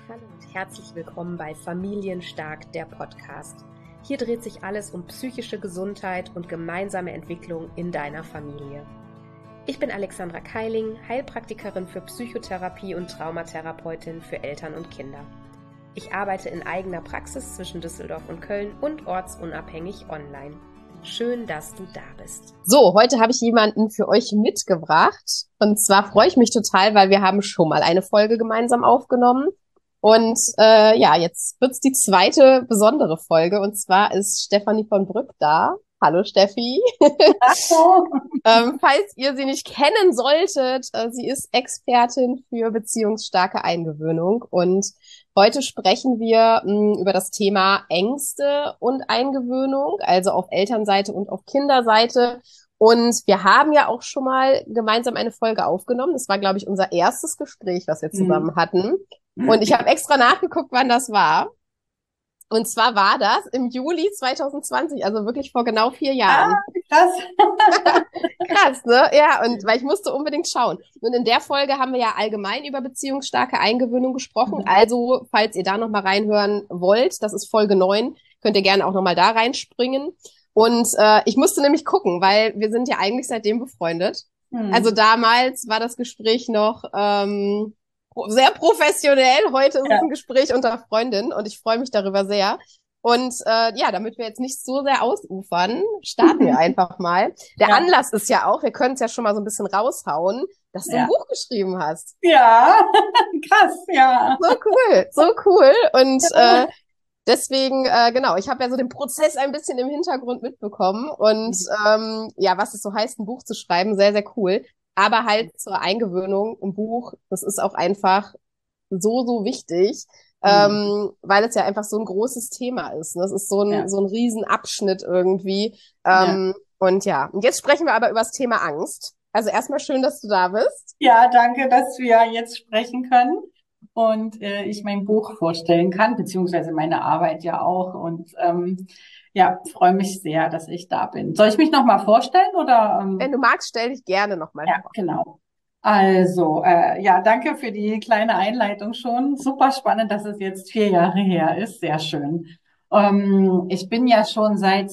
Hallo und herzlich willkommen bei Familienstark, der Podcast. Hier dreht sich alles um psychische Gesundheit und gemeinsame Entwicklung in deiner Familie. Ich bin Alexandra Keiling, Heilpraktikerin für Psychotherapie und Traumatherapeutin für Eltern und Kinder. Ich arbeite in eigener Praxis zwischen Düsseldorf und Köln und ortsunabhängig online. Schön, dass du da bist. So, heute habe ich jemanden für euch mitgebracht. Und zwar freue ich mich total, weil wir haben schon mal eine Folge gemeinsam aufgenommen. Und jetzt wird's die zweite besondere Folge. Und zwar ist Stefanie von Brück da. Hallo Steffi. Hallo. Falls ihr sie nicht kennen solltet, sie ist Expertin für beziehungsstarke Eingewöhnung. Und heute sprechen wir über das Thema Ängste und Eingewöhnung, also auf Elternseite und auf Kinderseite. Und wir haben ja auch schon mal gemeinsam eine Folge aufgenommen. Das war, glaube ich, unser erstes Gespräch, was wir zusammen hatten. Und ich habe extra nachgeguckt, wann das war. Und zwar war das im Juli 2020, also wirklich vor genau 4 Jahren. Krass. Krass, ne? Ja, und weil ich musste unbedingt schauen. Und in der Folge haben wir ja allgemein über beziehungsstarke Eingewöhnung gesprochen. Also, falls ihr da nochmal reinhören wollt, das ist Folge 9, könnt ihr gerne auch nochmal da reinspringen. Und ich musste nämlich gucken, weil wir sind ja eigentlich seitdem befreundet. Also damals war das Gespräch noch sehr professionell. Heute ist es ein Gespräch unter Freundinnen und ich freue mich darüber sehr. Und damit wir jetzt nicht so sehr ausufern, starten wir einfach mal. Der Anlass ist ja auch, wir können es ja schon mal so ein bisschen raushauen, dass du ein Buch geschrieben hast. Ja, krass, ja. So cool. Und deswegen, ich habe ja so den Prozess ein bisschen im Hintergrund mitbekommen. Und was es so heißt, ein Buch zu schreiben, sehr, sehr cool. Aber halt zur Eingewöhnung im Buch, das ist auch einfach so wichtig, weil es ja einfach so ein großes Thema ist. Ne? Das ist so ein Riesenabschnitt irgendwie. Und jetzt sprechen wir aber über das Thema Angst. Also erstmal schön, dass du da bist. Ja, danke, dass wir jetzt sprechen können und ich mein Buch vorstellen kann, beziehungsweise meine Arbeit ja auch. Und freue mich sehr, dass ich da bin. Soll ich mich nochmal vorstellen oder? Wenn du magst, stell dich gerne nochmal vor. Ja, genau. Also, danke für die kleine Einleitung schon. Super spannend, dass es jetzt 4 Jahre her ist. Sehr schön. Ich bin ja schon seit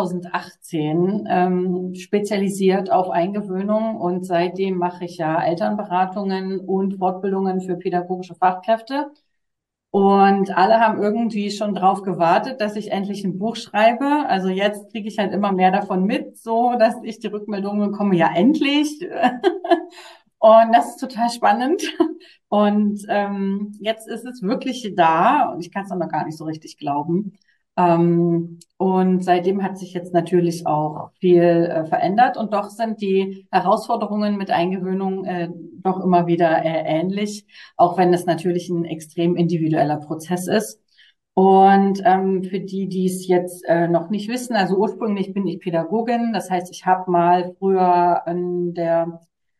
2018 spezialisiert auf Eingewöhnung und seitdem mache ich ja Elternberatungen und Fortbildungen für pädagogische Fachkräfte. Und alle haben irgendwie schon drauf gewartet, dass ich endlich ein Buch schreibe. Also jetzt kriege ich halt immer mehr davon mit, so dass ich die Rückmeldungen bekomme, ja endlich. Und das ist total spannend. Und jetzt ist es wirklich da und ich kann es noch gar nicht so richtig glauben. Und seitdem hat sich jetzt natürlich auch viel verändert und doch sind die Herausforderungen mit Eingewöhnung doch immer wieder ähnlich, auch wenn es natürlich ein extrem individueller Prozess ist. Und für die, die es jetzt noch nicht wissen, also ursprünglich bin ich Pädagogin, das heißt, ich habe mal früher an der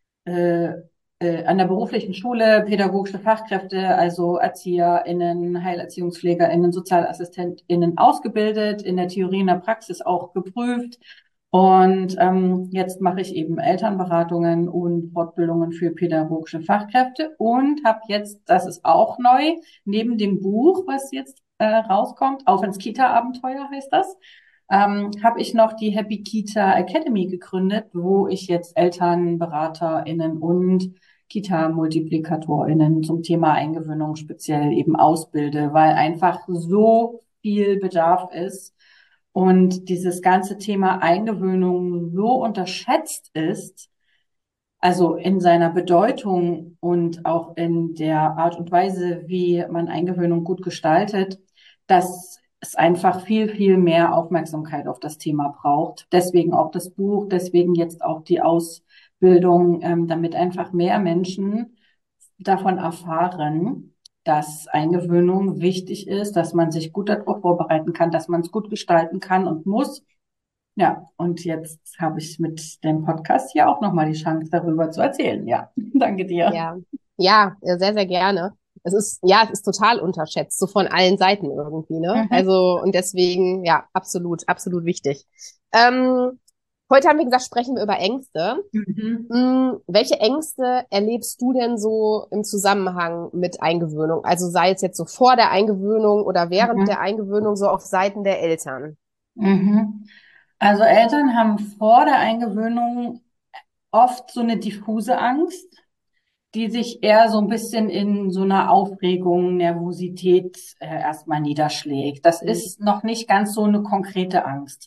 beruflichen Schule pädagogische Fachkräfte, also ErzieherInnen, HeilerziehungspflegerInnen, SozialassistentInnen ausgebildet, in der Theorie, in der Praxis auch geprüft. Und jetzt mache ich eben Elternberatungen und Fortbildungen für pädagogische Fachkräfte und habe jetzt, das ist auch neu, neben dem Buch, was jetzt rauskommt, Auf ins Kita-Abenteuer heißt das, habe ich noch die Happy Kita Academy gegründet, wo ich jetzt ElternberaterInnen und Kita-MultiplikatorInnen zum Thema Eingewöhnung speziell eben ausbilde, weil einfach so viel Bedarf ist und dieses ganze Thema Eingewöhnung so unterschätzt ist, also in seiner Bedeutung und auch in der Art und Weise, wie man Eingewöhnung gut gestaltet, dass es einfach viel mehr Aufmerksamkeit auf das Thema braucht. Deswegen auch das Buch, deswegen jetzt auch die Ausbildung, damit einfach mehr Menschen davon erfahren, dass Eingewöhnung wichtig ist, dass man sich gut darauf vorbereiten kann, dass man es gut gestalten kann und muss. Ja, und jetzt habe ich mit dem Podcast hier auch nochmal die Chance, darüber zu erzählen. Ja, danke dir. Ja, sehr, sehr gerne. Es ist total unterschätzt, so von allen Seiten irgendwie, ne? Also, und deswegen, absolut wichtig. Heute haben wir gesagt, sprechen wir über Ängste. Mhm. Welche Ängste erlebst du denn so im Zusammenhang mit Eingewöhnung? Also sei es jetzt so vor der Eingewöhnung oder während der Mhm. Eingewöhnung, so auf Seiten der Eltern. Mhm. Also Eltern haben vor der Eingewöhnung oft so eine diffuse Angst, die sich eher so ein bisschen in so einer Aufregung, Nervosität erstmal niederschlägt. Das Mhm. ist noch nicht ganz so eine konkrete Angst.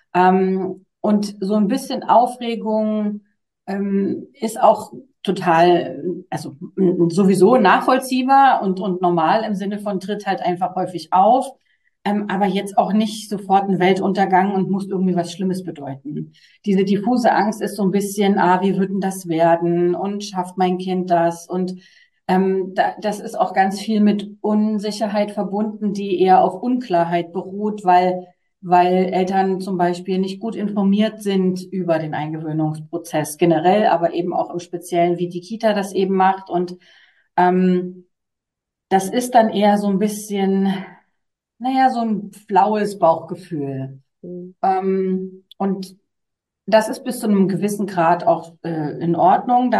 Und so ein bisschen Aufregung ist auch total, also sowieso nachvollziehbar und normal im Sinne von tritt halt einfach häufig auf. Aber jetzt auch nicht sofort ein Weltuntergang und muss irgendwie was Schlimmes bedeuten. Diese diffuse Angst ist so ein bisschen, wie wird denn das werden und schafft mein Kind das? Und das ist auch ganz viel mit Unsicherheit verbunden, die eher auf Unklarheit beruht, weil Eltern zum Beispiel nicht gut informiert sind über den Eingewöhnungsprozess generell, aber eben auch im Speziellen, wie die Kita das eben macht. Und ähm, das ist dann eher so ein bisschen, naja, so ein flaues Bauchgefühl. Mhm. Und das ist bis zu einem gewissen Grad auch in Ordnung.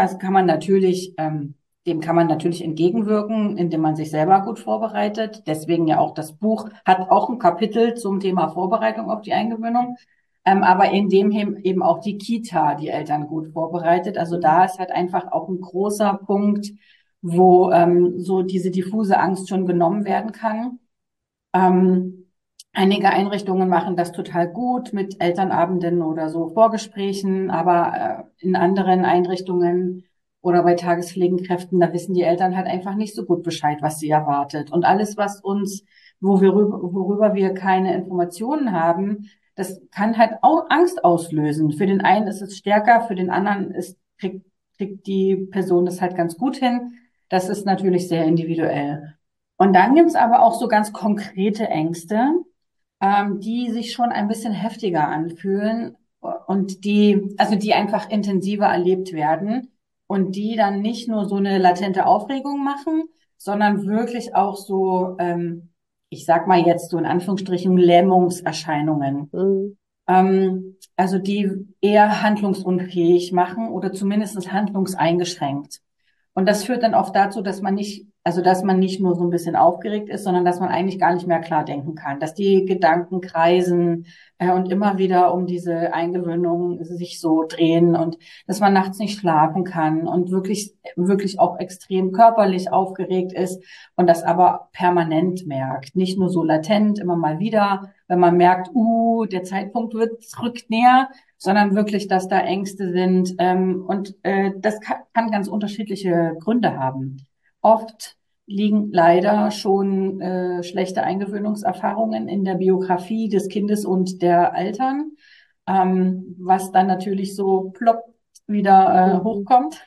Dem kann man natürlich entgegenwirken, indem man sich selber gut vorbereitet. Deswegen ja auch das Buch hat auch ein Kapitel zum Thema Vorbereitung auf die Eingewöhnung. Aber in dem eben auch die Kita die Eltern gut vorbereitet. Also da ist halt einfach auch ein großer Punkt, wo so diese diffuse Angst schon genommen werden kann. Ähm, Einige Einrichtungen machen das total gut mit Elternabenden oder so Vorgesprächen, aber in anderen Einrichtungen oder bei Tagespflegenkräften, da wissen die Eltern halt einfach nicht so gut Bescheid, was sie erwartet. Und alles, worüber wir keine Informationen haben, das kann halt auch Angst auslösen. Für den einen ist es stärker, für den anderen kriegt die Person das halt ganz gut hin. Das ist natürlich sehr individuell. Und dann gibt's aber auch so ganz konkrete Ängste, die sich schon ein bisschen heftiger anfühlen und die einfach intensiver erlebt werden und die dann nicht nur so eine latente Aufregung machen, sondern wirklich auch so, ich sag mal jetzt so in Anführungsstrichen Lähmungserscheinungen. Mhm. Also die eher handlungsunfähig machen oder zumindest handlungseingeschränkt. Und das führt dann oft dazu, dass man nicht nur so ein bisschen aufgeregt ist, sondern dass man eigentlich gar nicht mehr klar denken kann, dass die Gedanken kreisen und immer wieder um diese Eingewöhnung sich so drehen und dass man nachts nicht schlafen kann und wirklich auch extrem körperlich aufgeregt ist und das aber permanent merkt, nicht nur so latent immer mal wieder, wenn man merkt, der Zeitpunkt rückt näher, sondern wirklich, dass da Ängste sind. Das kann ganz unterschiedliche Gründe haben. Oft liegen leider schon schlechte Eingewöhnungserfahrungen in der Biografie des Kindes und der Eltern, was dann natürlich so plopp wieder Mhm. hochkommt.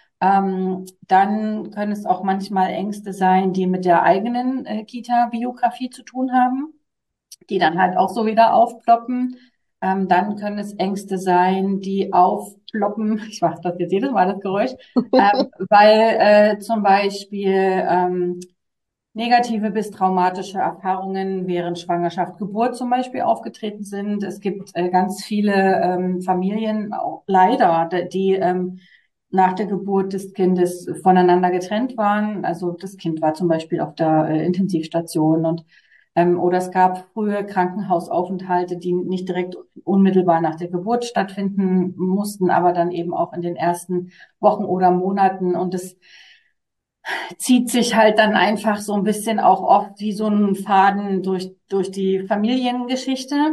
Dann können es auch manchmal Ängste sein, die mit der eigenen Kita-Biografie zu tun haben, die dann halt auch so wieder aufploppen. Dann können es Ängste sein, die aufploppen. Ich mache das jetzt jedes Mal, das Geräusch, weil zum Beispiel negative bis traumatische Erfahrungen während Schwangerschaft, Geburt zum Beispiel aufgetreten sind. Es gibt ganz viele Familien, auch leider, die nach der Geburt des Kindes voneinander getrennt waren. Also das Kind war zum Beispiel auf der Intensivstation oder es gab frühe Krankenhausaufenthalte, die nicht direkt unmittelbar nach der Geburt stattfinden mussten, aber dann eben auch in den ersten Wochen oder Monaten. Und es zieht sich halt dann einfach so ein bisschen auch oft wie so ein Faden durch die Familiengeschichte.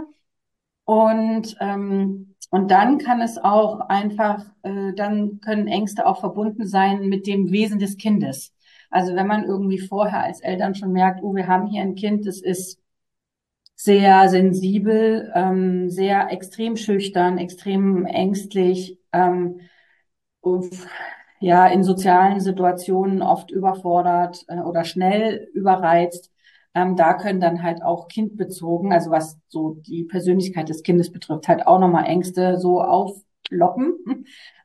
Und dann kann es auch dann können Ängste auch verbunden sein mit dem Wesen des Kindes. Also wenn man irgendwie vorher als Eltern schon merkt, wir haben hier ein Kind, das ist sehr sensibel, sehr extrem schüchtern, extrem ängstlich, uff, ja, in sozialen Situationen oft überfordert oder schnell überreizt. Da können dann halt auch kindbezogen, also was so die Persönlichkeit des Kindes betrifft, halt auch nochmal Ängste so aufploppen,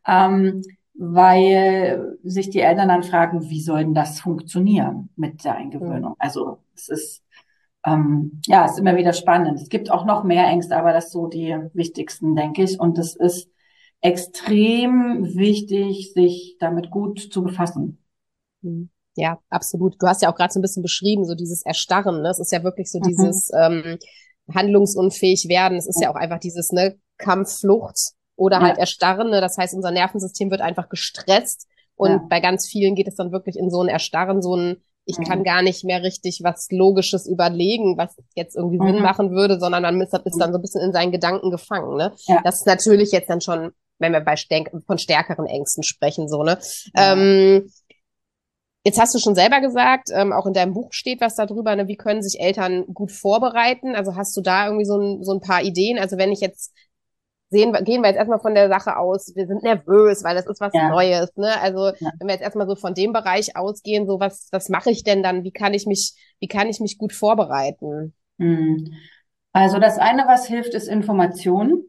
weil sich die Eltern dann fragen, wie soll denn das funktionieren mit der Mhm. Eingewöhnung? Also es ist ja, ist immer wieder spannend. Es gibt auch noch mehr Ängste, aber das so die wichtigsten, denke ich. Und es ist extrem wichtig, sich damit gut zu befassen. Mhm. Ja, absolut. Du hast ja auch gerade so ein bisschen beschrieben, so dieses Erstarren, ne? Es ist ja wirklich so Mhm. dieses handlungsunfähig werden. Es ist ja auch einfach dieses, ne, Kampf, oder halt Ja, Erstarren, ne? Das heißt, unser Nervensystem wird einfach gestresst und ja. bei ganz vielen geht es dann wirklich in so ein Erstarren, so ein, ich kann Mhm. gar nicht mehr richtig was Logisches überlegen, was jetzt irgendwie Sinn Mhm. machen würde, sondern man ist dann so ein bisschen in seinen Gedanken gefangen, ne? Ja, Das ist natürlich jetzt dann schon, wenn wir von stärkeren Ängsten sprechen, so, ne? ja. Jetzt hast du schon selber gesagt, auch in deinem Buch steht was darüber, ne, wie können sich Eltern gut vorbereiten? Also hast du da irgendwie so ein paar Ideen? Also wenn ich jetzt gehen wir jetzt erstmal von der Sache aus, wir sind nervös, weil das ist was Ja, Neues, ne? Also ja. wenn wir jetzt erstmal so von dem Bereich ausgehen, so was mache ich denn dann? Wie kann ich mich gut vorbereiten? Mhm. Also das eine, was hilft, ist Information,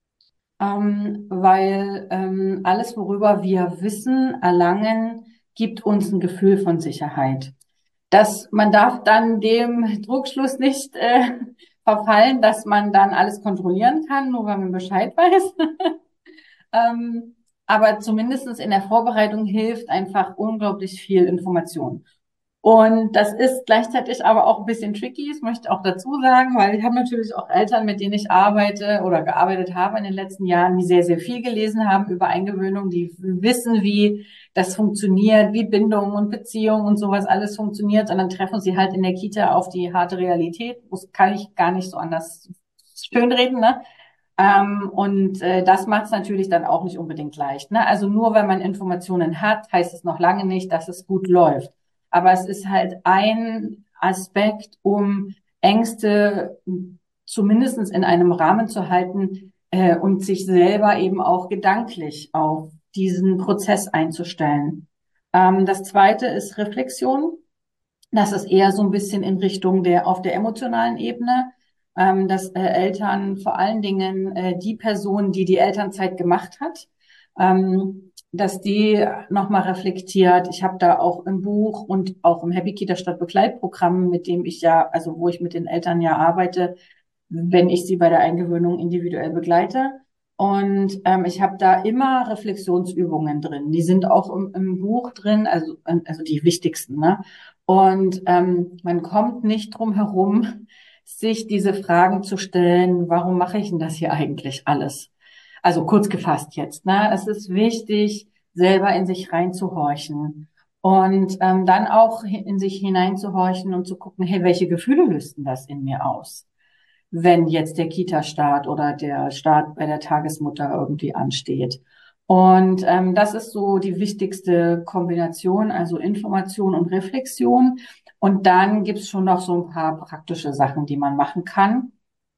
weil alles, worüber wir Wissen erlangen, gibt uns ein Gefühl von Sicherheit. Man darf dann dem Druckschluss nicht verfallen, dass man dann alles kontrollieren kann, nur weil man Bescheid weiß. Ähm, aber zumindestens in der Vorbereitung hilft einfach unglaublich viel Information. Und das ist gleichzeitig aber auch ein bisschen tricky, das möchte ich auch dazu sagen, weil ich habe natürlich auch Eltern, mit denen ich arbeite oder gearbeitet habe in den letzten Jahren, die sehr, sehr viel gelesen haben über Eingewöhnung, die wissen, wie das funktioniert, wie Bindung und Beziehung und sowas alles funktioniert. Und dann treffen sie halt in der Kita auf die harte Realität. Das kann ich gar nicht so anders schönreden, ne? Das macht es natürlich dann auch nicht unbedingt leicht, ne? Also nur wenn man Informationen hat, heißt es noch lange nicht, dass es gut läuft. Aber es ist halt ein Aspekt, um Ängste zumindestens in einem Rahmen zu halten, und sich selber eben auch gedanklich auf diesen Prozess einzustellen. Das zweite ist Reflexion. Das ist eher so ein bisschen in Richtung auf der emotionalen Ebene, dass Eltern vor allen Dingen die Person, die die Elternzeit gemacht hat, dass die nochmal reflektiert. Ich habe da auch im Buch und auch im Happy Kita Stadt Begleitprogramm, mit dem ich ja, also wo ich mit den Eltern ja arbeite, wenn ich sie bei der Eingewöhnung individuell begleite. Und ich habe da immer Reflexionsübungen drin. Die sind auch im Buch drin, also die wichtigsten, ne? Und man kommt nicht drum herum, sich diese Fragen zu stellen, warum mache ich denn das hier eigentlich alles? Also kurz gefasst jetzt, ne? Es ist wichtig, selber in sich reinzuhorchen und dann auch in sich hineinzuhorchen und zu gucken, hey, welche Gefühle löst denn das in mir aus, wenn jetzt der Kita-Start oder der Start bei der Tagesmutter irgendwie ansteht. Und das ist so die wichtigste Kombination, also Information und Reflexion. Und dann gibt's schon noch so ein paar praktische Sachen, die man machen kann.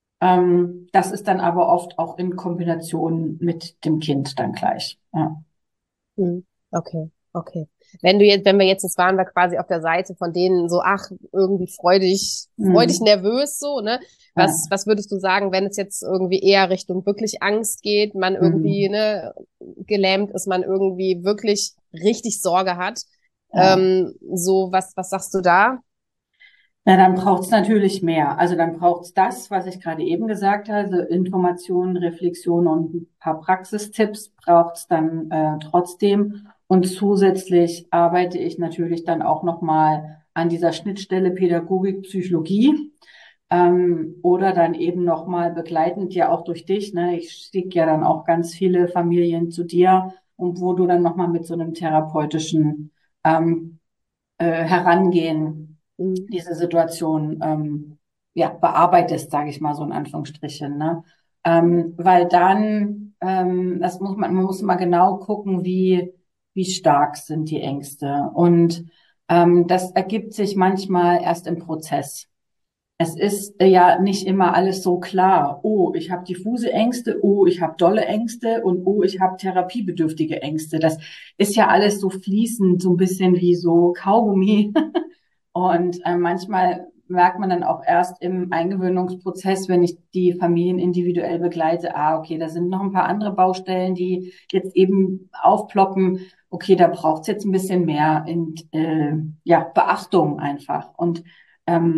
Das ist dann aber oft auch in Kombination mit dem Kind dann gleich. Ja. Hm. Okay, okay. Wenn wir jetzt, das waren wir quasi auf der Seite von denen so, ach, irgendwie freudig Mhm. nervös, so, ne? Ja. Was würdest du sagen, wenn es jetzt irgendwie eher Richtung wirklich Angst geht, man irgendwie, Mhm. ne, gelähmt ist, man irgendwie wirklich richtig Sorge hat? Ja. Was sagst du da? Na, dann braucht's natürlich mehr. Also dann braucht's das, was ich gerade eben gesagt habe, also Informationen, Reflexion und ein paar Praxistipps braucht's dann trotzdem. Und zusätzlich arbeite ich natürlich dann auch nochmal an dieser Schnittstelle Pädagogik, Psychologie. Oder dann eben nochmal begleitend ja auch durch dich. Ne? Ich schicke ja dann auch ganz viele Familien zu dir und wo du dann nochmal mit so einem therapeutischen ähm, Herangehen Hm. diese Situation ja, bearbeitest, sage ich mal so in Anführungsstrichen. Ne? Weil dann, man muss mal genau gucken, wie stark sind die Ängste. Und das ergibt sich manchmal erst im Prozess. Es ist ja nicht immer alles so klar. Oh, ich habe diffuse Ängste, oh, ich habe dolle Ängste und oh, ich habe therapiebedürftige Ängste. Das ist ja alles so fließend, so ein bisschen wie so Kaugummi. Und manchmal merkt man dann auch erst im Eingewöhnungsprozess, wenn ich die Familien individuell begleite, okay, da sind noch ein paar andere Baustellen, die jetzt eben aufploppen. Okay, da braucht's jetzt ein bisschen mehr ja, Beachtung einfach. Und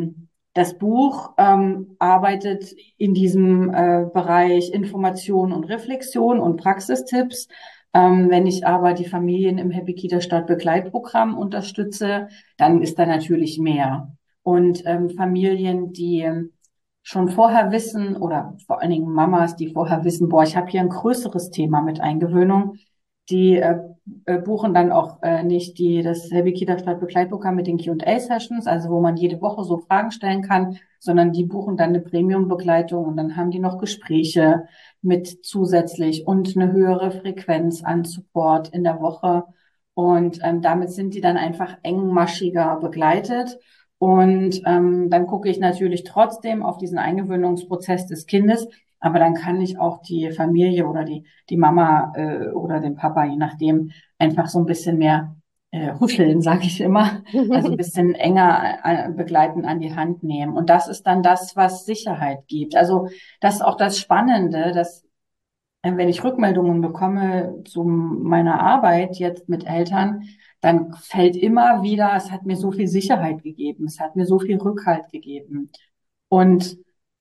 Das Buch arbeitet in diesem Bereich Information und Reflexion und Praxistipps. Wenn ich aber die Familien im Happy Kita Start Begleitprogramm unterstütze, dann ist da natürlich mehr. Und Familien, die schon vorher wissen, oder vor allen Dingen Mamas, die vorher wissen, boah, ich habe hier ein größeres Thema mit Eingewöhnung, die buchen dann auch nicht das Happy Kita Start Begleitprogramm mit den Q&A-Sessions, also wo man jede Woche so Fragen stellen kann, sondern die buchen dann eine Premium-Begleitung und dann haben die noch Gespräche mit zusätzlich und eine höhere Frequenz an Support in der Woche. Und damit sind die dann einfach engmaschiger begleitet. Und dann gucke ich natürlich trotzdem auf diesen Eingewöhnungsprozess des Kindes, aber dann kann ich auch die Familie oder die Mama oder den Papa, je nachdem, einfach so ein bisschen mehr huscheln, sage ich immer. Also ein bisschen enger begleiten, an die Hand nehmen. Und das ist dann das, was Sicherheit gibt. Also das ist auch das Spannende, dass wenn ich Rückmeldungen bekomme zu meiner Arbeit jetzt mit Eltern, dann fällt immer wieder, es hat mir so viel Sicherheit gegeben, es hat mir so viel Rückhalt gegeben. Und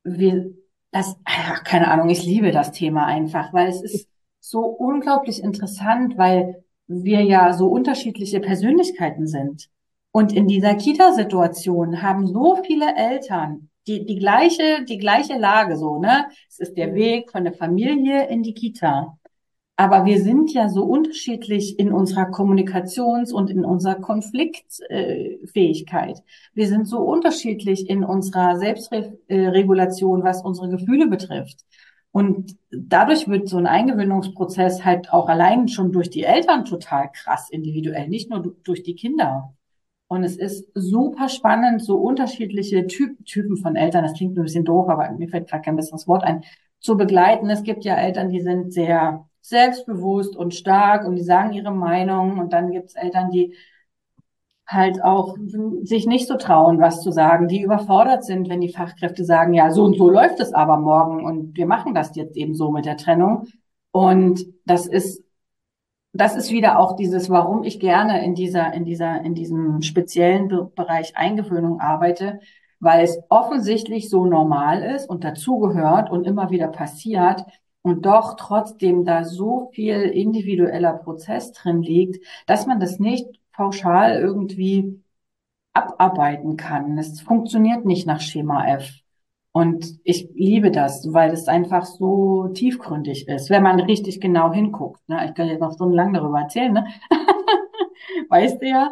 keine Ahnung, ich liebe das Thema einfach, weil es ist so unglaublich interessant, weil wir ja so unterschiedliche Persönlichkeiten sind. Und in dieser Kita-Situation haben so viele Eltern die gleiche Lage so, ne? Es ist der Weg von der Familie in die Kita. Aber wir sind ja so unterschiedlich in unserer Kommunikations- und in unserer Konfliktfähigkeit. Wir sind so unterschiedlich in unserer Selbstregulation, was unsere Gefühle betrifft. Und dadurch wird so ein Eingewöhnungsprozess halt auch allein schon durch die Eltern total krass individuell, nicht nur durch die Kinder. Und es ist super spannend, so unterschiedliche Typen von Eltern, das klingt ein bisschen doof, aber mir fällt gerade kein besseres Wort ein, zu begleiten. Es gibt ja Eltern, die sind sehr selbstbewusst und stark und die sagen ihre Meinung. Und dann gibt es Eltern, die halt auch sich nicht so trauen, was zu sagen, die überfordert sind, wenn die Fachkräfte sagen, ja, so und so läuft es aber morgen und wir machen das jetzt eben so mit der Trennung. Und das ist wieder auch dieses, warum ich gerne in diesem speziellen Bereich Eingewöhnung arbeite, weil es offensichtlich so normal ist und dazugehört und immer wieder passiert und doch trotzdem da so viel individueller Prozess drin liegt, dass man das nicht pauschal irgendwie abarbeiten kann. Es funktioniert nicht nach Schema F. Und ich liebe das, weil es einfach so tiefgründig ist, wenn man richtig genau hinguckt. Ne? Ich kann jetzt noch stundenlang darüber erzählen, ne? Weißt du ja.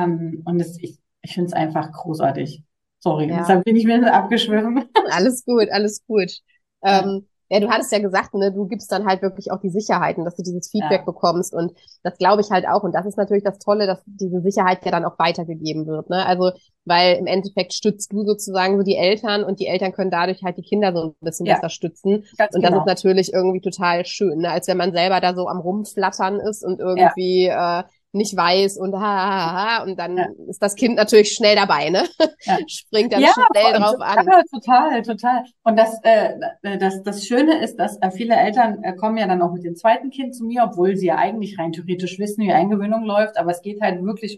Ich finde es einfach großartig. Sorry, Ja. deshalb bin ich mir abgeschwiffen. Alles gut, alles gut. Ja, Ja, du hattest ja gesagt, ne, du gibst dann halt wirklich auch die Sicherheiten, dass du dieses Feedback ja, bekommst und das glaube ich halt auch und das ist natürlich das Tolle, dass diese Sicherheit ja dann auch weitergegeben wird, ne? Also, weil im Endeffekt stützt du sozusagen so die Eltern und die Eltern können dadurch halt die Kinder so ein bisschen ja, besser stützen ganz und das ist genau. natürlich irgendwie total schön, ne? Als wenn man selber da so am Rumflattern ist und Ja, irgendwie nicht weiß und und dann ja. ist das Kind natürlich schnell dabei, ne? Ja. Springt dann Ja, schnell drauf an. total, total. Und das Schöne ist, dass viele Eltern kommen ja dann auch mit dem zweiten Kind zu mir, obwohl sie ja eigentlich rein theoretisch wissen, wie Eingewöhnung läuft. Aber es geht halt wirklich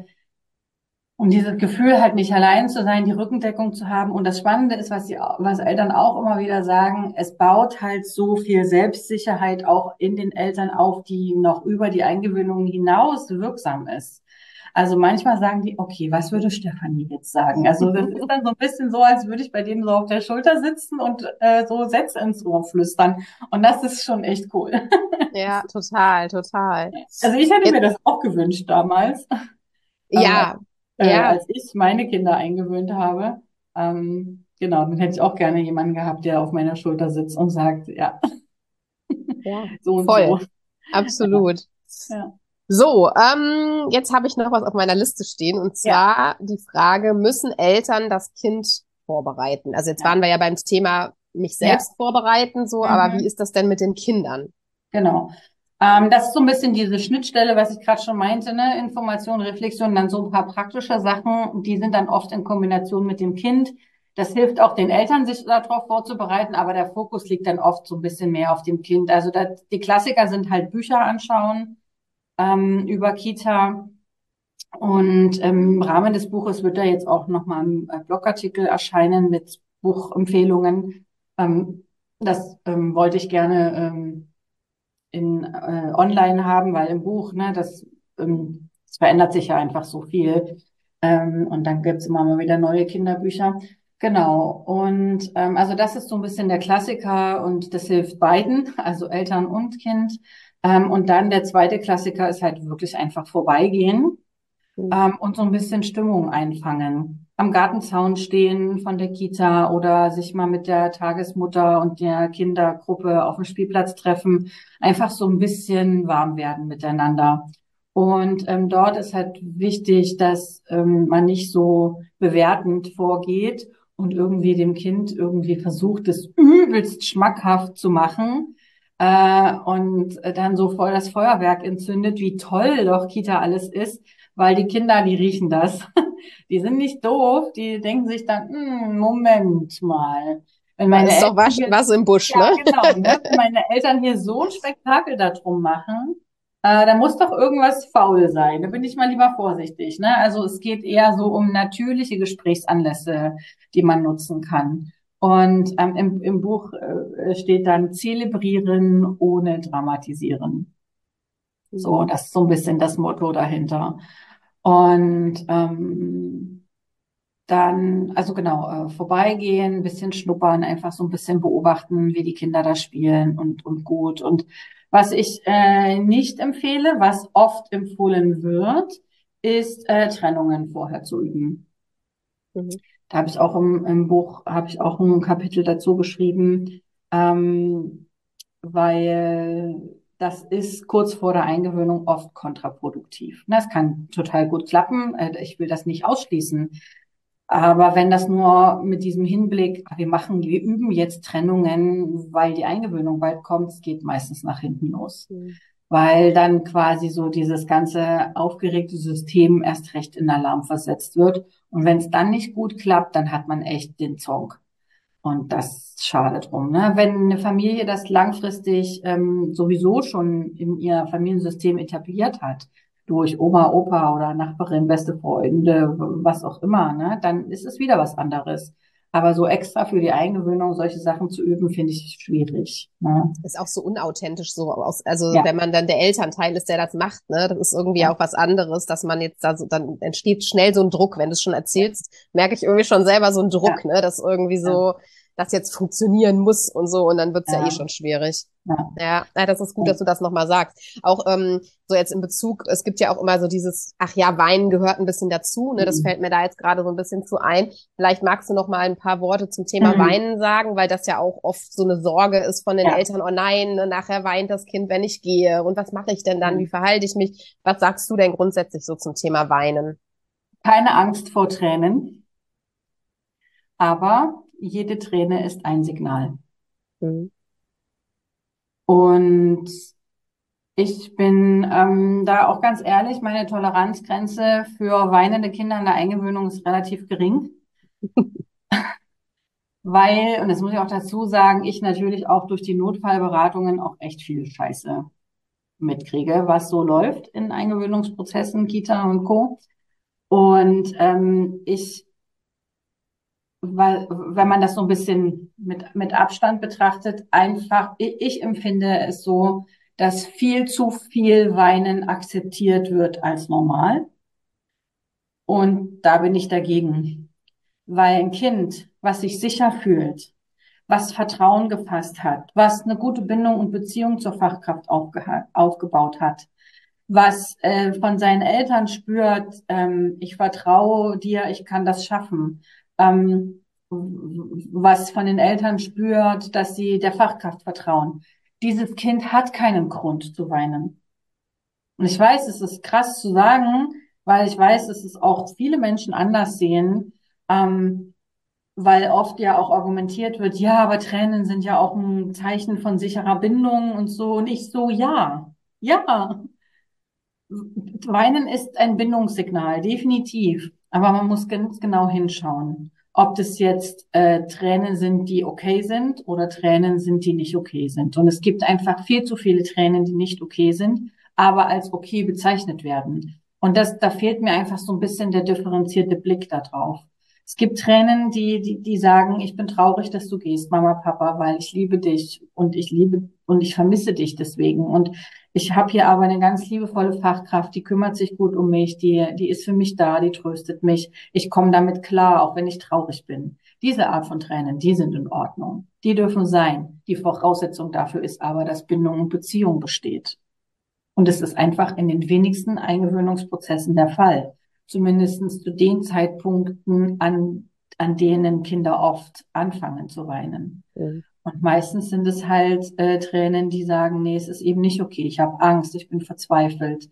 um dieses Gefühl, halt nicht allein zu sein, die Rückendeckung zu haben. Und das Spannende ist, was Eltern auch immer wieder sagen, es baut halt so viel Selbstsicherheit auch in den Eltern auf, die noch über die Eingewöhnung hinaus wirksam ist. Also manchmal sagen die, okay, was würde Stefanie jetzt sagen? Also das ist dann so ein bisschen so, als würde ich bei denen so auf der Schulter sitzen und so Sätze ins Ohr flüstern. Und das ist schon echt cool. Ja, total, total. Also ich hätte mir Jetzt, das auch gewünscht damals. Ähm, ja, ja, als ich meine Kinder eingewöhnt habe. Genau, dann hätte ich auch gerne jemanden gehabt, der auf meiner Schulter sitzt und sagt, ja, ja, so und voll, so. Ja, absolut. ja, So, jetzt habe ich noch was auf meiner Liste stehen und ja, zwar die Frage, müssen Eltern das Kind vorbereiten? Also jetzt ja, waren wir ja beim Thema mich ja. selbst vorbereiten, so, aber wie Mhm, ist das denn mit den Kindern? genau. Das ist so ein bisschen diese Schnittstelle, was ich gerade schon meinte, ne? Information, Reflexion, dann so ein paar praktische Sachen, die sind dann oft in Kombination mit dem Kind. Das hilft auch den Eltern, sich darauf vorzubereiten, aber der Fokus liegt dann oft so ein bisschen mehr auf dem Kind. Also die Klassiker sind halt Bücher anschauen über Kita Und im Rahmen des Buches wird da jetzt auch nochmal ein Blogartikel erscheinen mit Buchempfehlungen. Das wollte ich gerne online haben, weil im Buch, ne, das verändert sich ja einfach so viel. Und dann gibt's immer mal wieder neue Kinderbücher. Genau. Und also das ist so ein bisschen der Klassiker und das hilft beiden, also Eltern und Kind. Und dann der zweite Klassiker ist halt wirklich einfach vorbeigehen und so ein bisschen Stimmung einfangen. Am Gartenzaun stehen von der Kita oder sich mal mit der Tagesmutter und der Kindergruppe auf dem Spielplatz treffen. Einfach so ein bisschen warm werden miteinander. Und dort ist halt wichtig, dass man nicht so bewertend vorgeht und irgendwie dem Kind irgendwie versucht, es übelst schmackhaft zu machen. Und dann so voll das Feuerwerk entzündet, wie toll doch Kita alles ist, weil die Kinder, die riechen das. Die sind nicht doof, die denken sich dann, Moment mal. Wenn Da meine ist doch Eltern hier, was im Busch, ja ne? genau, ne? Wenn meine Eltern hier so ein Spektakel darum machen, da muss doch irgendwas faul sein. Da bin ich mal lieber vorsichtig, ne? Also es geht eher so um natürliche Gesprächsanlässe, die man nutzen kann. Und im Buch steht dann zelebrieren ohne dramatisieren. So, das ist so ein bisschen das Motto dahinter. Und dann, also genau, vorbeigehen, ein bisschen schnuppern, einfach so ein bisschen beobachten, wie die Kinder da spielen und gut. Und was ich nicht empfehle, was oft empfohlen wird, ist Trennungen vorher zu üben. Mhm. Da habe ich auch im Buch, habe ich auch ein Kapitel dazu geschrieben, weil das ist kurz vor der Eingewöhnung oft kontraproduktiv. Das kann total gut klappen. Ich will das nicht ausschließen. Aber wenn das nur mit diesem Hinblick, wir üben jetzt Trennungen, weil die Eingewöhnung bald kommt, es geht meistens nach hinten los. Mhm. Weil dann quasi so dieses ganze aufgeregte System erst recht in Alarm versetzt wird. Und wenn es dann nicht gut klappt, dann hat man echt den Zonk. Und das schadet drum, ne? Wenn eine Familie das langfristig sowieso schon in ihr Familiensystem etabliert hat, durch Oma, Opa oder Nachbarin, beste Freunde, was auch immer, ne, dann ist es wieder was anderes. Aber so extra für die Eingewöhnung solche Sachen zu üben, finde ich schwierig. Ne? Ist auch so unauthentisch so aus, also Ja, wenn man dann der Elternteil ist, der das macht, ne, das ist irgendwie ja, auch was anderes, dass man jetzt da so, dann entsteht schnell so ein Druck, wenn du es schon erzählst, merke ich irgendwie schon selber so einen ja, Druck, ne, dass irgendwie ja, so, das jetzt funktionieren muss und so und dann wird's ja eh ja, schon schwierig. ja. Ja, das ist gut, dass du das nochmal sagst. Auch so jetzt in Bezug, es gibt ja auch immer so dieses, ach ja, Weinen gehört ein bisschen dazu, ne? Das fällt mir da jetzt gerade so ein bisschen zu ein. Vielleicht magst du noch mal ein paar Worte zum Thema Mhm. Weinen sagen, weil das ja auch oft so eine Sorge ist von den Ja. Eltern, oh nein, ne, nachher weint das Kind, wenn ich gehe. Und was mache ich denn dann? Wie Mhm. verhalte ich mich? Was sagst du denn grundsätzlich so zum Thema Weinen? Keine Angst vor Tränen, aber jede Träne ist ein Signal. Mhm. Und ich bin da auch ganz ehrlich, meine Toleranzgrenze für weinende Kinder in der Eingewöhnung ist relativ gering, weil, und das muss ich auch dazu sagen, ich natürlich auch durch die Notfallberatungen auch echt viel Scheiße mitkriege, was so läuft in Eingewöhnungsprozessen, Kita und Co. Und weil, wenn man das so ein bisschen mit Abstand betrachtet, einfach, ich empfinde es so, dass viel zu viel Weinen akzeptiert wird als normal. Und da bin ich dagegen. Weil ein Kind, was sich sicher fühlt, was Vertrauen gefasst hat, was eine gute Bindung und Beziehung zur Fachkraft aufgebaut hat, was von seinen Eltern spürt, ich vertraue dir, ich kann das schaffen, was von den Eltern spürt, dass sie der Fachkraft vertrauen. Dieses Kind hat keinen Grund zu weinen. Und ich weiß, es ist krass zu sagen, weil ich weiß, dass es auch viele Menschen anders sehen, ähm, weil oft ja auch argumentiert wird, ja, aber Tränen sind ja auch ein Zeichen von sicherer Bindung und so. Und ich so, ja, ja. Weinen ist ein Bindungssignal, definitiv. Aber man muss ganz genau hinschauen, ob das jetzt Tränen sind, die okay sind oder Tränen sind, die nicht okay sind. Und es gibt einfach viel zu viele Tränen, die nicht okay sind, aber als okay bezeichnet werden. Und da fehlt mir einfach so ein bisschen der differenzierte Blick da drauf. Es gibt Tränen, die sagen, ich bin traurig, dass du gehst, Mama, Papa, weil ich liebe dich und ich vermisse dich deswegen. Und ich habe hier aber eine ganz liebevolle Fachkraft, die kümmert sich gut um mich, die ist für mich da, die tröstet mich. Ich komme damit klar, auch wenn ich traurig bin. Diese Art von Tränen, die sind in Ordnung. Die dürfen sein. Die Voraussetzung dafür ist aber, dass Bindung und Beziehung besteht. Und es ist einfach in den wenigsten Eingewöhnungsprozessen der Fall. Zumindest zu den Zeitpunkten, an denen Kinder oft anfangen zu weinen. Mhm. Und meistens sind es halt Tränen, die sagen, nee, es ist eben nicht okay. Ich habe Angst, ich bin verzweifelt,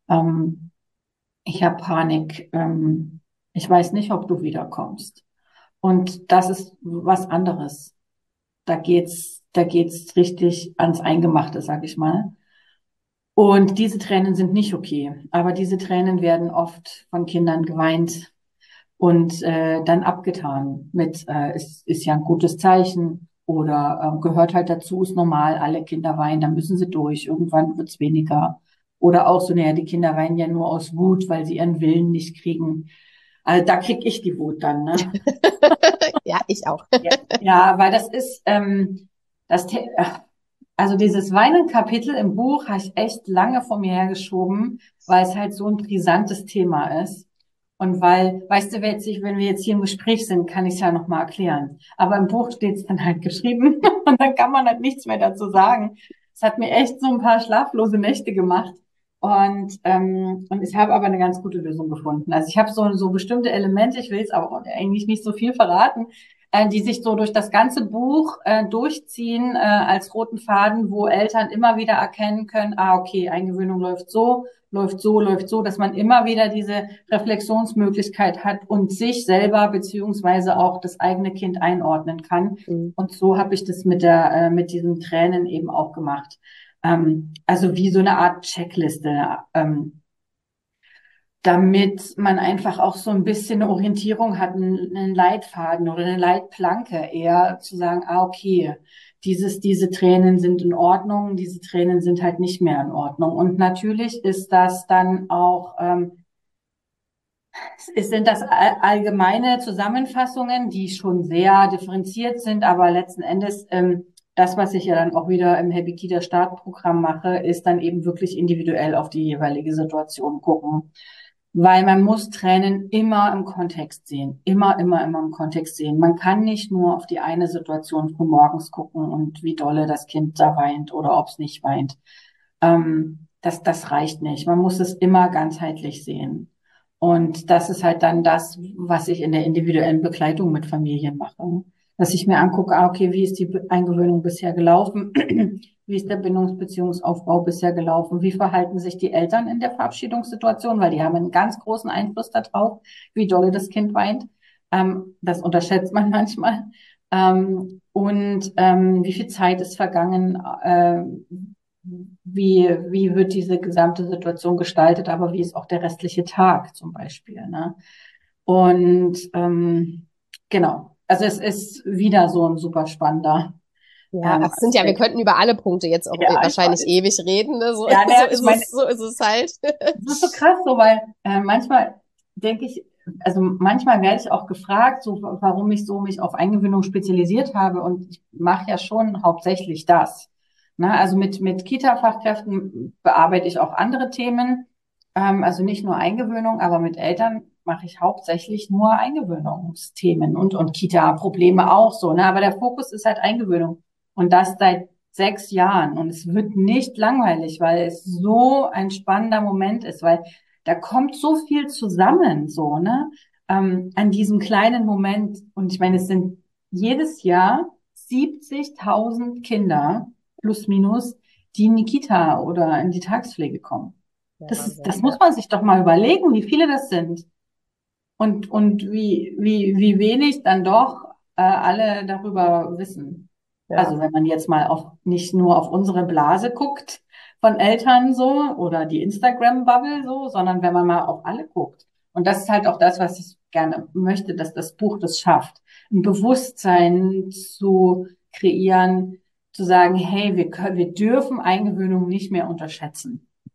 ich habe Panik, ich weiß nicht, ob du wiederkommst. Und das ist was anderes. Da geht's richtig ans Eingemachte, sag ich mal. Und diese Tränen sind nicht okay. Aber diese Tränen werden oft von Kindern geweint und dann abgetan mit, ist ja ein gutes Zeichen oder gehört halt dazu, ist normal, alle Kinder weinen, dann müssen sie durch, irgendwann wird's weniger. Oder auch so, naja, die Kinder weinen ja nur aus Wut, weil sie ihren Willen nicht kriegen. Also da krieg ich die Wut dann, ne? Ja, ich auch. Ja, weil das ist, also dieses Weinen-Kapitel im Buch habe ich echt lange vor mir hergeschoben, weil es halt so ein brisantes Thema ist. Und weil, weißt du, wenn wir jetzt hier im Gespräch sind, kann ich es ja nochmal erklären. Aber im Buch steht es dann halt geschrieben und dann kann man halt nichts mehr dazu sagen. Es hat mir echt so ein paar schlaflose Nächte gemacht. Und ich habe aber eine ganz gute Lösung gefunden. Also ich habe so bestimmte Elemente, ich will es aber eigentlich nicht so viel verraten, die sich so durch das ganze Buch durchziehen als roten Faden, wo Eltern immer wieder erkennen können, okay, Eingewöhnung läuft so, läuft so, läuft so, dass man immer wieder diese Reflexionsmöglichkeit hat und sich selber beziehungsweise auch das eigene Kind einordnen kann. Mhm. Und so habe ich das mit diesen Tränen eben auch gemacht. Also wie so eine Art Checkliste, damit man einfach auch so ein bisschen eine Orientierung hat, einen Leitfaden oder eine Leitplanke, eher zu sagen, okay, diese Tränen sind in Ordnung, diese Tränen sind halt nicht mehr in Ordnung. Und natürlich ist das dann auch, sind das allgemeine Zusammenfassungen, die schon sehr differenziert sind, aber letzten Endes, das, was ich ja dann auch wieder im Happy Kita Startprogramm mache, ist dann eben wirklich individuell auf die jeweilige Situation gucken. Weil man muss Tränen immer im Kontext sehen. Immer, immer, immer im Kontext sehen. Man kann nicht nur auf die eine Situation von morgens gucken und wie dolle das Kind da weint oder ob es nicht weint. Das reicht nicht. Man muss es immer ganzheitlich sehen. Und das ist halt dann das, was ich in der individuellen Begleitung mit Familien mache. Dass ich mir angucke, okay, wie ist die Eingewöhnung bisher gelaufen? Wie ist der Bindungsbeziehungsaufbau bisher gelaufen? Wie verhalten sich die Eltern in der Verabschiedungssituation? Weil die haben einen ganz großen Einfluss darauf, wie dolle das Kind weint. Das unterschätzt man manchmal. Wie viel Zeit ist vergangen? Wie wird diese gesamte Situation gestaltet? Aber wie ist auch der restliche Tag zum Beispiel? Ne? Und genau. Also es ist wieder so ein super spannender. Ja, ach, sind ja, wir Aspekt. könnten über alle Punkte jetzt auch Ja, ich wahrscheinlich weiß. ewig reden. Ne? So, Ja, ne, ich meine, so ist es halt. das ist so krass, so, weil manchmal denke ich, also manchmal werde ich auch gefragt, so warum ich so mich auf Eingewöhnung spezialisiert habe, und ich mache ja schon hauptsächlich das. Ne? Also mit Kita-Fachkräften bearbeite ich auch andere Themen, also nicht nur Eingewöhnung, aber mit Eltern mache ich hauptsächlich nur Eingewöhnungsthemen und Kita-Probleme auch so. Ne? Aber der Fokus ist halt Eingewöhnung, und das seit 6 Jahren, und es wird nicht langweilig, weil es so ein spannender Moment ist, weil da kommt so viel zusammen, so, ne, an diesem kleinen Moment. Und ich meine, es sind jedes Jahr 70.000 Kinder, plus minus, die in die Kita oder in die Tagespflege kommen. Ja, Das muss man sich doch mal überlegen, wie viele das sind. Und wie wenig dann doch alle darüber wissen. ja. Also wenn man jetzt mal nicht nur auf unsere Blase guckt von Eltern so oder die Instagram-Bubble so, sondern wenn man mal auf alle guckt. Und das ist halt auch das, was ich gerne möchte, dass das Buch das schafft. Ein Bewusstsein zu kreieren, zu sagen, hey, wir dürfen Eingewöhnung nicht mehr unterschätzen.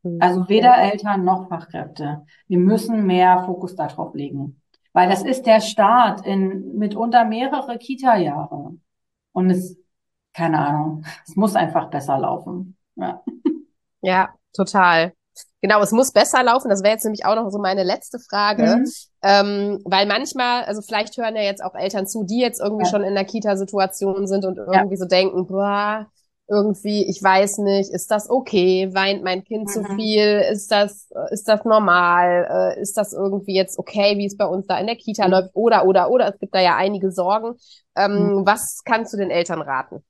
Also weder Eltern noch Fachkräfte. Wir müssen mehr Fokus darauf legen. Weil das ist der Start in mitunter mehrere Kita-Jahre. Und keine Ahnung, es muss einfach besser laufen. Ja. Ja, total. Genau, es muss besser laufen. Das wäre jetzt nämlich auch noch so meine letzte Frage. Mhm. Weil manchmal, also vielleicht hören ja jetzt auch Eltern zu, die jetzt irgendwie Ja. schon in der Kita-Situation sind und irgendwie so denken, boah, irgendwie, ich weiß nicht, ist das okay? Weint mein Kind zu viel? Ist das normal? Ist das irgendwie jetzt okay, wie es bei uns da in der Kita läuft? Oder. Es gibt da ja einige Sorgen. Was kannst du den Eltern raten?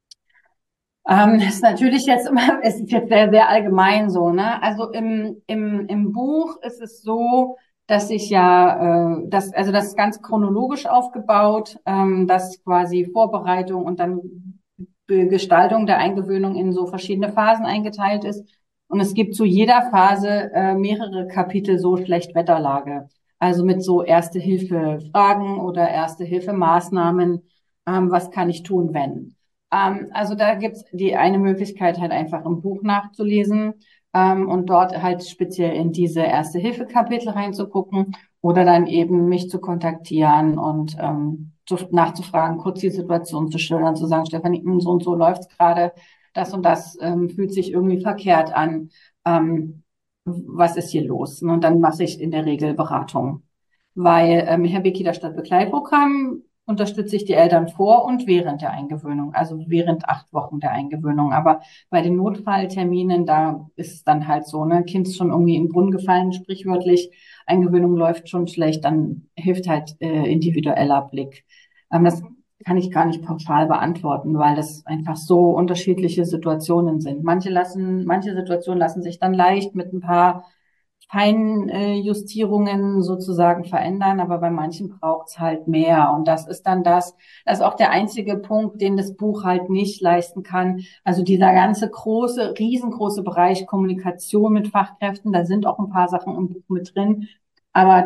Ist natürlich jetzt immer, es ist jetzt sehr, sehr allgemein so, ne? Also im Buch ist es so, dass ich ja, das ist ganz chronologisch aufgebaut, dass quasi Vorbereitung und dann Gestaltung der Eingewöhnung in so verschiedene Phasen eingeteilt ist. Und es gibt zu jeder Phase mehrere Kapitel so Schlechtwetterlage. Also mit so Erste-Hilfe-Fragen oder Erste-Hilfe-Maßnahmen. Was kann ich tun, wenn? Also da gibt's die eine Möglichkeit halt einfach im Buch nachzulesen und dort halt speziell in diese Erste-Hilfe-Kapitel reinzugucken oder dann eben mich zu kontaktieren und nachzufragen, kurz die Situation zu schildern, zu sagen, Stefanie, so und so läuft's gerade, das und das fühlt sich irgendwie verkehrt an. Was ist hier los? Und dann mache ich in der Regel Beratung. Weil Herr Beki, das Stadtbegleitprogramm unterstütze ich die Eltern vor und während der Eingewöhnung, also während 8 Wochen der Eingewöhnung. Aber bei den Notfallterminen, da ist es dann halt so, ne, Kind ist schon irgendwie in den Brunnen gefallen, sprichwörtlich, Eingewöhnung läuft schon schlecht, dann hilft halt individueller Blick. Das kann ich gar nicht pauschal beantworten, weil das einfach so unterschiedliche Situationen sind. Manche Situationen lassen sich dann leicht mit ein paar Feinjustierungen sozusagen verändern, aber bei manchen braucht's halt mehr. Und das ist dann das ist auch der einzige Punkt, den das Buch halt nicht leisten kann. Also dieser ganze riesengroße Bereich Kommunikation mit Fachkräften, da sind auch ein paar Sachen im Buch mit drin. Aber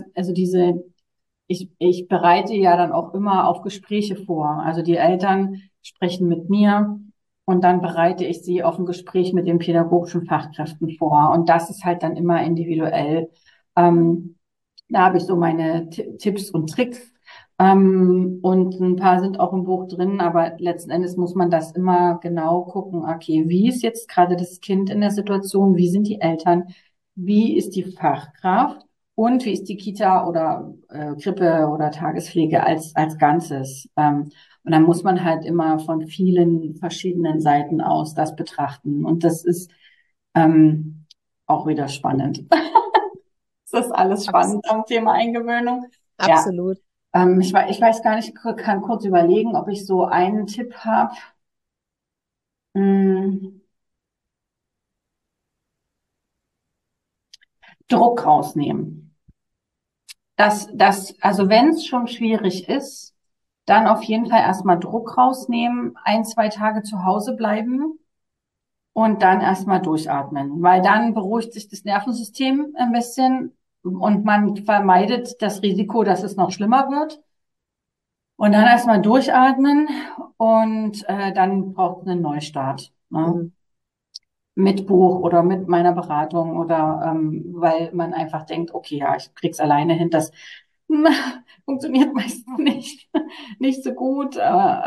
ich bereite ja dann auch immer auf Gespräche vor. Also die Eltern sprechen mit mir und dann bereite ich sie auf ein Gespräch mit den pädagogischen Fachkräften vor. Und das ist halt dann immer individuell. Da habe ich so meine Tipps und Tricks. Und ein paar sind auch im Buch drin, aber letzten Endes muss man das immer genau gucken. Okay, wie ist jetzt gerade das Kind in der Situation? Wie sind die Eltern? Wie ist die Fachkraft? Und wie ist die Kita oder Krippe oder Tagespflege als Ganzes? Und dann muss man halt immer von vielen verschiedenen Seiten aus das betrachten. Und das ist auch wieder spannend. Das ist alles spannend am Thema Eingewöhnung. Absolut. Ja. Ich weiß gar nicht, kann kurz überlegen, ob ich so einen Tipp habe. Druck rausnehmen. Also wenn es schon schwierig ist, dann auf jeden Fall erstmal Druck rausnehmen, 1, 2 Tage zu Hause bleiben und dann erstmal durchatmen, weil dann beruhigt sich das Nervensystem ein bisschen und man vermeidet das Risiko, dass es noch schlimmer wird. Und dann erstmal durchatmen und dann braucht es einen Neustart. Ne? Mit Buch oder mit meiner Beratung oder weil man einfach denkt, okay, ja, ich krieg's alleine hin, das funktioniert meistens nicht so gut,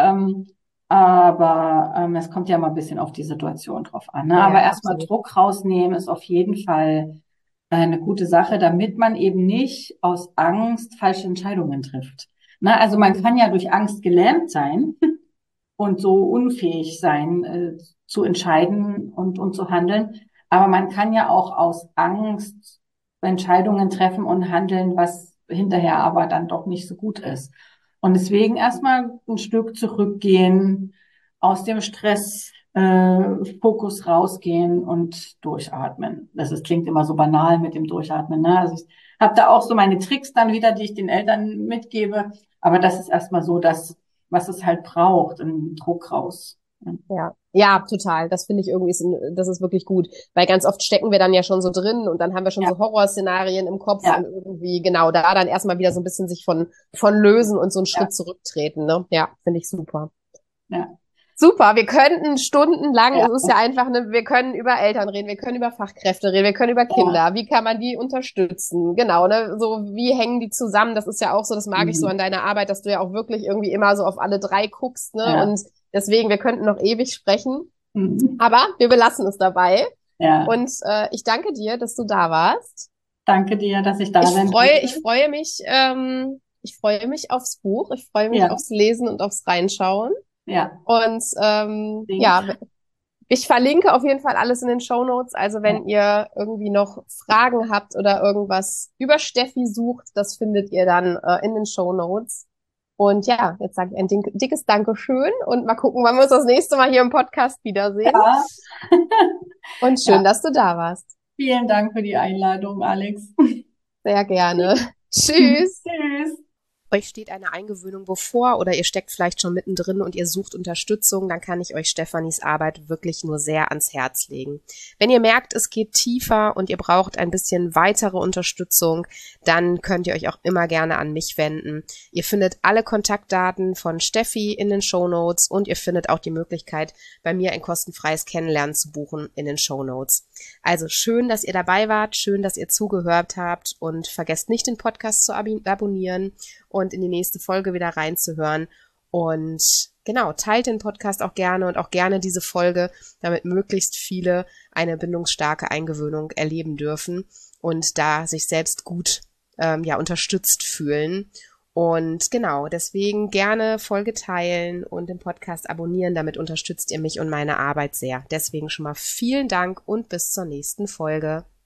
aber es kommt ja mal ein bisschen auf die Situation drauf an. Ne? Ja, aber erstmal absolut. Druck rausnehmen ist auf jeden Fall eine gute Sache, damit man eben nicht aus Angst falsche Entscheidungen trifft. Ne? Also man kann ja durch Angst gelähmt sein und so unfähig sein, zu entscheiden und zu handeln. Aber man kann ja auch aus Angst Entscheidungen treffen und handeln, was hinterher aber dann doch nicht so gut ist. Und deswegen erstmal ein Stück zurückgehen, aus dem Stress Fokus rausgehen und durchatmen. Klingt immer so banal mit dem Durchatmen. Ne? Also ich habe da auch so meine Tricks dann wieder, die ich den Eltern mitgebe. Aber das ist erstmal so das, was es halt braucht, einen Druck raus. Ja, total. Das finde ich irgendwie, das ist wirklich gut. Weil ganz oft stecken wir dann ja schon so drin und dann haben wir schon so Horrorszenarien im Kopf und irgendwie genau da dann erstmal wieder so ein bisschen sich von lösen und so einen Schritt zurücktreten, ne? Ja, finde ich super. Ja. Super, wir könnten stundenlang, Ja. es ist ja einfach wir können über Eltern reden, wir können über Fachkräfte reden, wir können über Kinder, wie kann man die unterstützen, genau, ne, so, wie hängen die zusammen, das ist ja auch so, das mag ich so an deiner Arbeit, dass du ja auch wirklich irgendwie immer so auf alle drei guckst, ne, Ja. und deswegen, wir könnten noch ewig sprechen, Mhm. aber wir belassen es dabei Ja. und ich danke dir, dass du da warst. Danke dir, dass ich da sein Ich freue mich aufs Buch, ich freue mich Ja. aufs Lesen und aufs Reinschauen. Ja. Und ja, ich verlinke auf jeden Fall alles in den Shownotes. Also wenn ihr irgendwie noch Fragen habt oder irgendwas über Steffi sucht, das findet ihr dann in den Shownotes. Und ja, jetzt sage ich ein dickes Dankeschön und mal gucken, wann wir uns das nächste Mal hier im Podcast wiedersehen. Ja. Und schön, dass du da warst. Vielen Dank für die Einladung, Alex. Sehr gerne. Tschüss. Tschüss. Euch steht eine Eingewöhnung bevor oder ihr steckt vielleicht schon mittendrin und ihr sucht Unterstützung, dann kann ich euch Stefanis Arbeit wirklich nur sehr ans Herz legen. Wenn ihr merkt, es geht tiefer und ihr braucht ein bisschen weitere Unterstützung, dann könnt ihr euch auch immer gerne an mich wenden. Ihr findet alle Kontaktdaten von Steffi in den Shownotes und ihr findet auch die Möglichkeit, bei mir ein kostenfreies Kennenlernen zu buchen in den Shownotes. Also schön, dass ihr dabei wart, schön, dass ihr zugehört habt und vergesst nicht, den Podcast zu abonnieren und in die nächste Folge wieder reinzuhören. Und genau, teilt den Podcast auch gerne und auch gerne diese Folge, damit möglichst viele eine bindungsstarke Eingewöhnung erleben dürfen und da sich selbst gut unterstützt fühlen. Und genau, deswegen gerne Folge teilen und den Podcast abonnieren. Damit unterstützt ihr mich und meine Arbeit sehr. Deswegen schon mal vielen Dank und bis zur nächsten Folge.